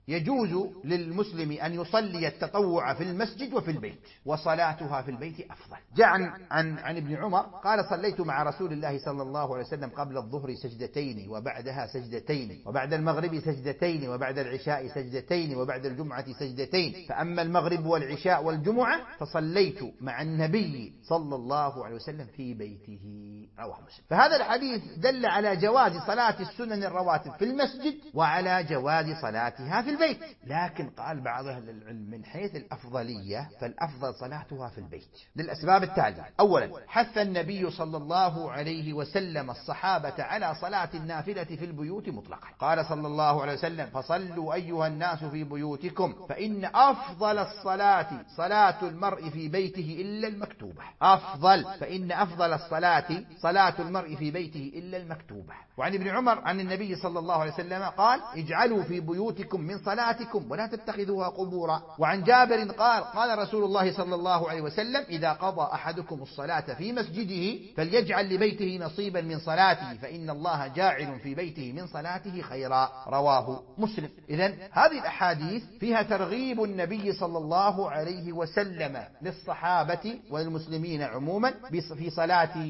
يجوز للمسلم أن يصلي التطوع في المسجد وفي البيت، وصلاتها في البيت أفضل. جاء عن ابن عمر قال: صليت مع رسول الله صلى الله عليه وسلم قبل الظهر سجدتين وبعدها سجدتين، وبعد المغرب سجدتين، وبعد العشاء سجدتين، وبعد الجمعة سجدتين، فأما المغرب والعشاء والجمعة فصليت مع النبي صلى الله عليه وسلم في بيته. رواه مسلم. فهذا الحديث دل على جواز صلاة السنن الرواتب في المسجد وعلى جواز صلاتها في البيت. لكن قال بعض أهل العلم من حيث الأفضلية فالأفضل صلاتها في البيت للأسباب التالية: أولا، حث النبي صلى الله عليه وسلم الصحابة على صلاة النافلة في البيوت مطلقا. قال صلى الله عليه وسلم: فصلوا أيها الناس في بيوتكم فإن أفضل الصلاة صلاة المرء في بيته إلا المكتوبة. فإن أفضل الصلاة صلاة المرء في بيته إلا المكتوبة. وعن ابن عمر عن النبي صلى الله عليه وسلم قال: اجعلوا في بيوتكم من صلاتكم ولا تتخذوها قبورا. وعن جابر قال: قال رسول الله صلى الله عليه وسلم: إذا قضى أحدكم الصلاة في مسجده فليجعل لبيته نصيبا من صلاته فإن الله جاعل في بيته من صلاته خيرا. رواه مسلم. إذن هذه الأحاديث فيها ترغيب النبي صلى الله عليه وسلم للصحابة والمسلمين عموما في صلاة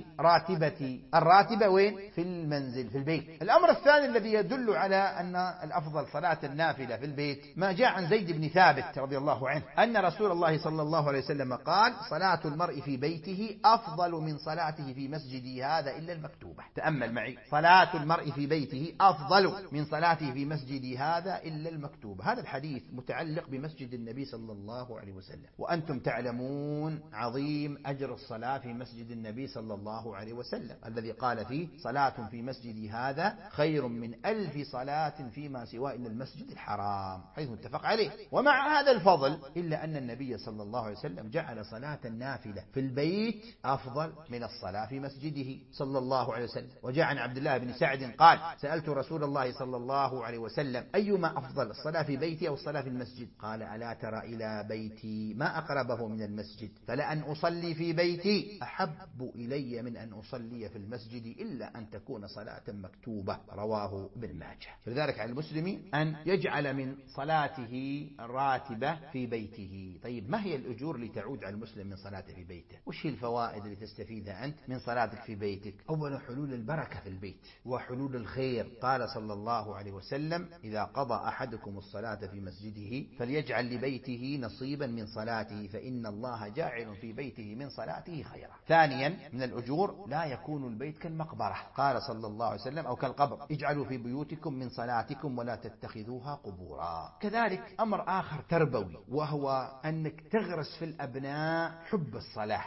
الراتبة وين؟ في المنزل، في البيت. الأمر الثاني الذي يدل على أن الأفضل صلاة النافلة في البيت ما جاء عن زيد بن ثابت رضي الله عنه أن رسول الله صلى الله عليه وسلم قال: صلاة المرء في بيته أفضل من صلاته في مسجده هذا إلا المكتوبة. تأمل معي: صلاة المرء في بيته أفضل من صلاته في مسجده هذا إلا المكتوبة. هذا الحديث متعلق بمسجد النبي صلى الله عليه وسلم، وأنتم تعلمون عظيم أجر الصلاة في مسجد النبي صلى الله عليه وسلم الذي قال فيه: صلاة في مسجدي هذا خير من 1000 صلاة فيما سوى إلا المسجد الحرام، حيث متفق عليه. ومع هذا الفضل إلا أن النبي صلى الله عليه وسلم جعل صلاة النافلة في البيت أفضل من الصلاة في مسجده صلى الله عليه وسلم. وجاء عن عبد الله بن سعد قال: سألت رسول الله صلى الله عليه وسلم: أيما أفضل، الصلاة في بيتي أو الصلاة في المسجد؟ قال: ألا ترى إلى بيتي ما أقربه من المسجد، فلأن أصلي في بيتي أحب إلي من أن أصلي في المسجد إلا أن تكون صلاة مكتوبة. رواه ابن ماجه. فلذلك على المسلم أن يجعل من صلاته الراتبة في بيته. طيب، ما هي الأجور اللي تعود على المسلم من صلاته في بيته؟ وش هي الفوائد اللي تستفيدها أنت من صلاتك في بيتك؟ أولا، حلول البركة في البيت وحلول الخير. قال صلى الله عليه وسلم: إذا قضى أحدكم الصلاة في مسجده فليجعل لبيته نصيبا من صلاته فإن الله جاعل في بيته من صلاته خيرا. ثانيا، من الأجور لا يكون البيت كالمقبرة. قال صلى الله عليه وسلم: أو كالقبر: اجعلوا في بيوتكم من صلاتكم ولا تتخذوها قبورا. كذلك أمر آخر تربوي، وهو أنك تغرس في الأبناء حب الصلاة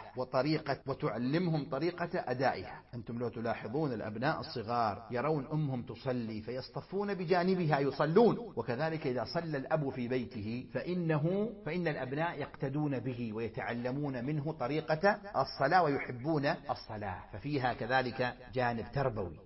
وتعلمهم طريقة أدائها. أنتم لو تلاحظون الأبناء الصغار يرون أمهم تصلي فيصطفون بجانبها يصلون، وكذلك إذا صلى الأب في بيته فإن الأبناء يقتدون به ويتعلمون منه طريقة الصلاة ويحبون الصلاة، ففيها كذلك جانب تربوي.